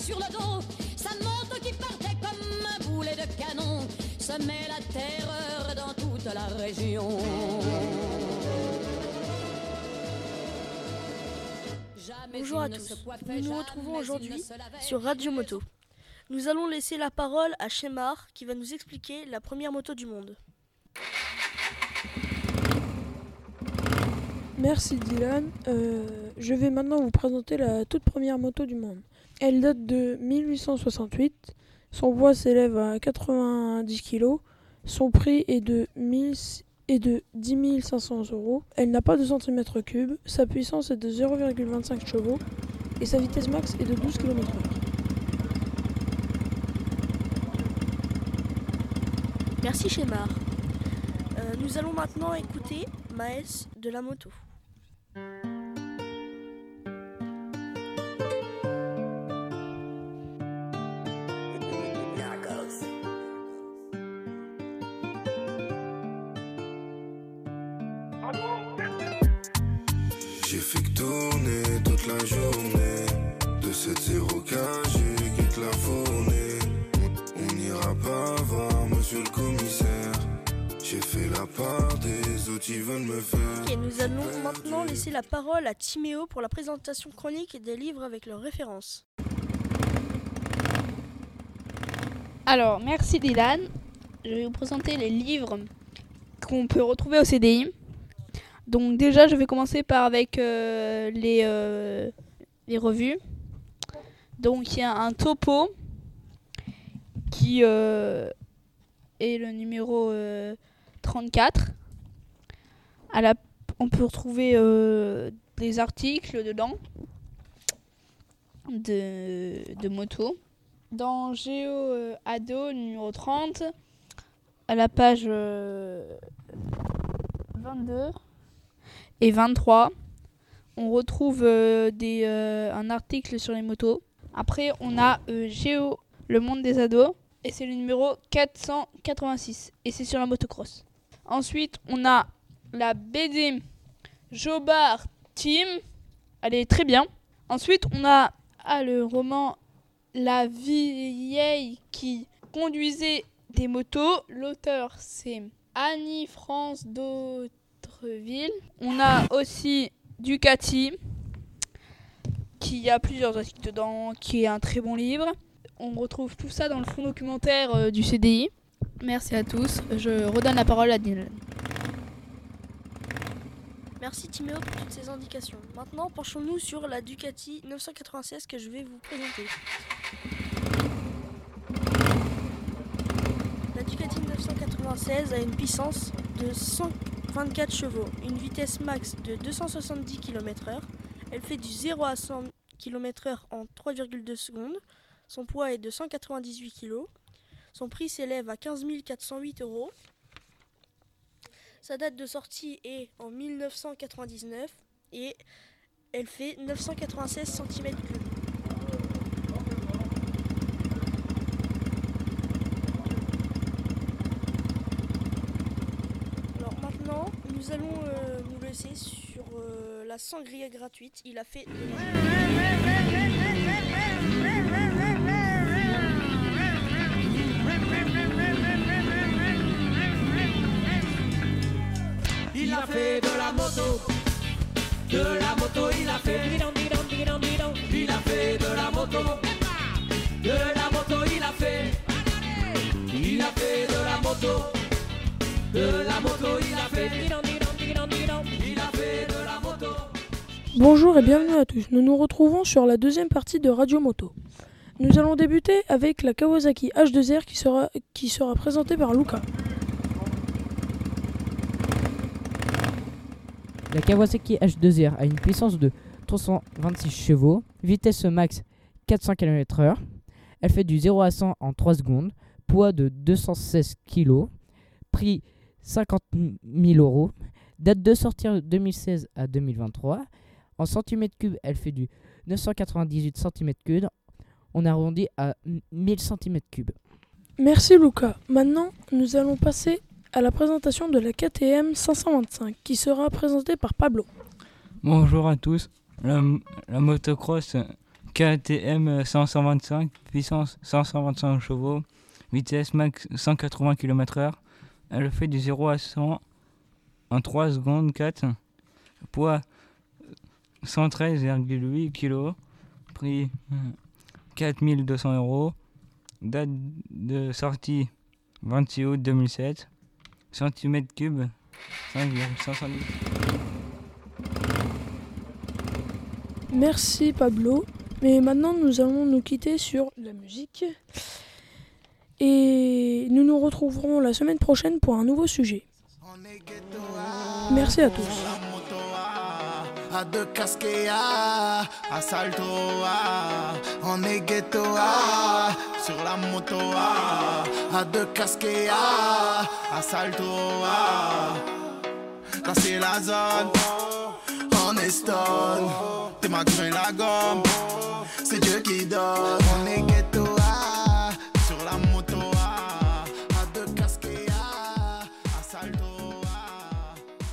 sur le dos. Sa moto qui partait comme un boulet de canon semait la terreur dans toute la région. Bonjour à tous, nous nous retrouvons aujourd'hui sur Radio Moto. Nous allons laisser la parole à Shemar qui va nous expliquer la première moto du monde. Merci Dylan. Je vais maintenant vous présenter la toute première moto du monde. Elle date de 1868. Son poids s'élève à 90 kg. Son prix est de 10 500 €. Elle n'a pas de centimètres cubes. Sa puissance est de 0,25 chevaux. Et sa vitesse max est de 12 km/h. Merci Shemar. Nous allons maintenant écouter Maës de la moto. J'ai fait que tourner toute la journée. De cette 0K, j'ai quitté la fournée. On n'ira pas voir monsieur le commissaire. J'ai fait la part des autres qui veulent me faire. Ok, nous allons maintenant laisser la parole à Timéo pour la présentation chronique des livres avec leurs références. Alors, merci Dylan. Je vais vous présenter les livres qu'on peut retrouver au CDI. Donc déjà, je vais commencer avec les revues. Donc il y a un topo qui est le numéro 34. On peut retrouver des articles dedans de moto. Dans Géo Ado numéro 30, à la page 22 et 23, on retrouve un article sur les motos. Après, on a Géo, le monde des ados, et c'est le numéro 486, et c'est sur la motocross. Ensuite, on a la BD Jobard Team, elle est très bien. Ensuite, on a le roman La vieille qui conduisait des motos. L'auteur, c'est Annie-France Dautreville. On a aussi Ducati, qui a plusieurs articles dedans, qui est un très bon livre. On retrouve tout ça dans le fonds documentaire du CDI. Merci à tous. Je redonne la parole à Dylan. Merci Timéo pour toutes ces indications. Maintenant, penchons-nous sur la Ducati 996 que je vais vous présenter. La Ducati 996 a une puissance de 124 chevaux, une vitesse max de 270 km/h. Elle fait du 0 à 100 km/h en 3,2 secondes. Son poids est de 198 kg. Son prix s'élève à 15 408 €. Sa date de sortie est en 1999 et elle fait 996 cm3. Alors maintenant, nous allons nous laisser sur la sangria gratuite. Il a fait Il a fait de la moto, il a fait. Il a fait de la moto, il a fait. Il a fait de la moto, il a fait. Il a fait de la moto. Bonjour et bienvenue à tous. Nous nous retrouvons sur la deuxième partie de Radio Moto. Nous allons débuter avec la Kawasaki H2R qui sera présentée par Luca. La Kawasaki H2R a une puissance de 326 chevaux, vitesse max 400 km/h. Elle fait du 0 à 100 en 3 secondes, poids de 216 kg, prix 50 000 €, date de sortie 2016 à 2023. En centimètres cubes, elle fait du 998 cm3. On arrondit à 1000 cm3. Merci Luca. Maintenant, nous allons passer à la présentation de la KTM 525 qui sera présentée par Pablo. Bonjour à tous. La motocross KTM 525, puissance 525 chevaux, vitesse max 180 km/h. Elle fait du 0 à 100 en 3 secondes 4. Poids 113,8 kg. Prix 4200 €. Date de sortie 26 août 2007. Centimètres cubes 5,500 litres. Merci Pablo. Mais maintenant nous allons nous quitter sur la musique. Et nous nous retrouverons la semaine prochaine pour un nouveau sujet. Merci à tous. À deux casquets, à salto, on est ghetto, sur la moto, à deux casquets, à salto, là c'est la zone, on est stone, t'es ma grain la gomme, c'est Dieu qui donne, on est ghetto.